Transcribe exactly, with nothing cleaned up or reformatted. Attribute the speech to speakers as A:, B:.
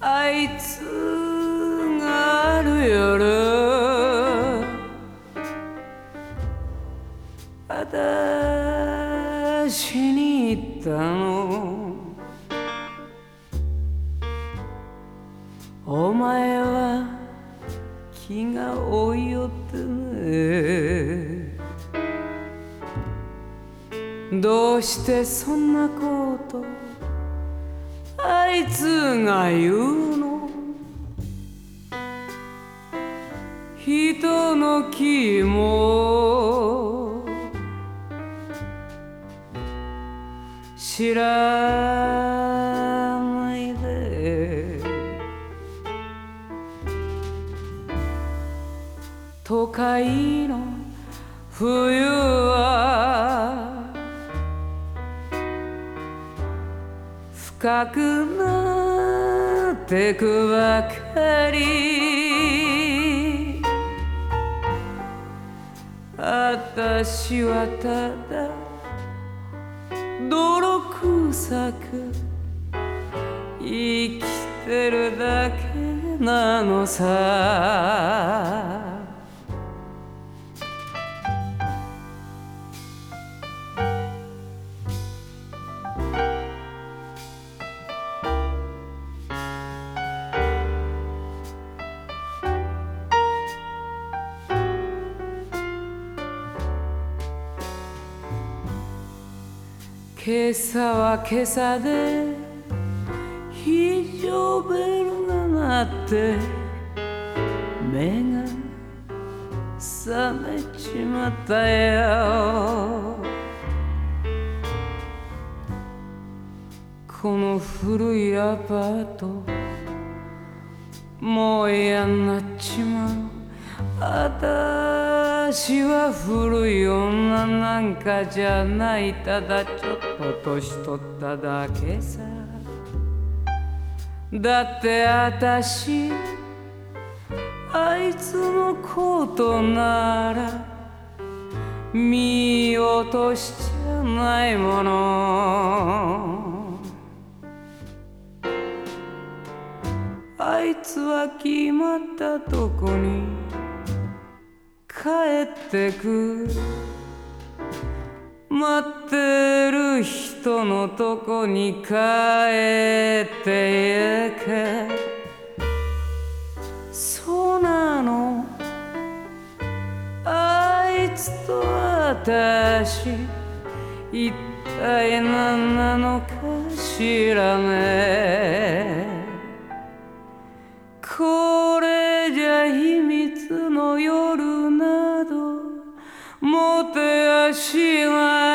A: あいつがある夜あたしに言ったの、お前は気が多いよってね。どうしてそんなことあいつが言うの。人の気も知らないで都会の冬は深くなってくばかり。あたしはただ泥臭く生きてるだけなのさ。今朝は今朝で非常ベルが鳴って目が覚めちまったよ。この古いアパートもう嫌になっちまう。あたしは古い女なんかじゃない、ただちょっと年取っただけさ。だってあたしあいつのことなら見落としちゃないもの。あいつは決まったとこに帰ってく。待ってる人のとこに帰ってゆけ。そうなの、あいつと私一体何なのかしらね。これじゃ秘密の夜などもてあしが